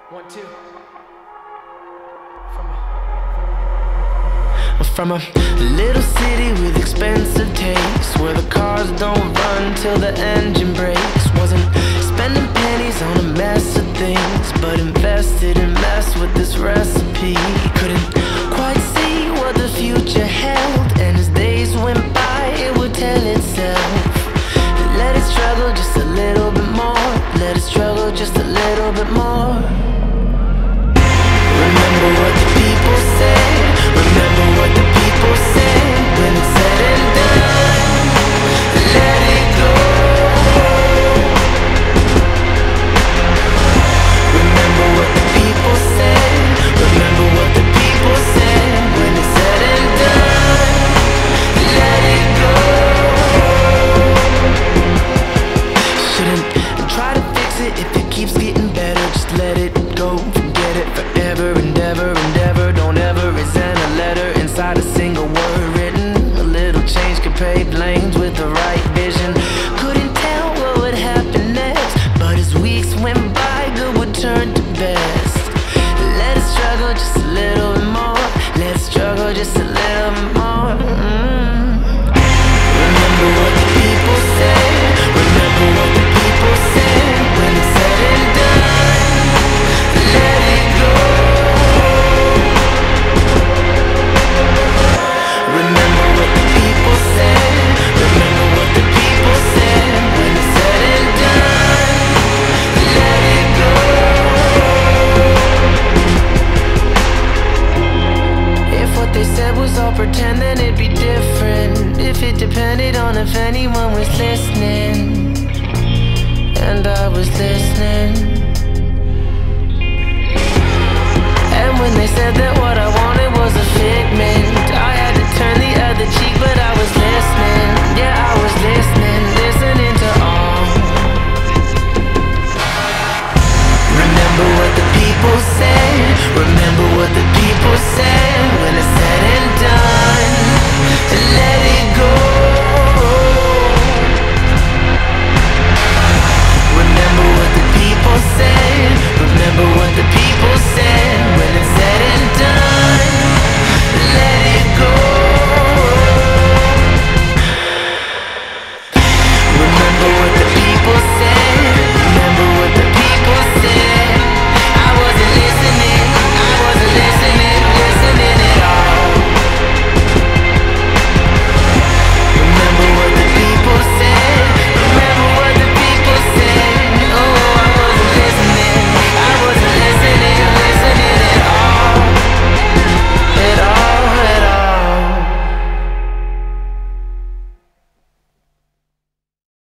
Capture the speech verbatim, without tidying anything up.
One, two. From a, from a little city with expensive tastes, where the cars don't run till the engine breaks. Wasn't spending pennies on a mess of things, but invested in mess with this recipe. Couldn't quite see what the future held, and as days went by, it would tell itself. Let it struggle just a little bit more. Let it struggle just a little bit more. Remember what the people said. Remember what the people said. When it's said and done, let it go. Remember what the people said. Remember what the people said. When it's said and done, let it go. Shouldn't try to fix it if it keeps getting better. Just let it go. Forget it forever and ever and ever. Don't ever resent a letter inside a single word written. A little change could pave lanes with the right vision. Couldn't tell what would happen next, but as weeks went by, good would turn to best. Let it struggle just a little bit more. Let it struggle just a little bit more. Mm. Remember what the people said. Remember what the people said. When it's said and done, let it go. Remember what the people said. Remember what the people said. When it's said and done, let it go. If what they said was all pretend, then it'd be different. If it depended on if anyone was listening, and I was listening. And when they said that what I wanted was a figment, I had to turn the other cheek, but I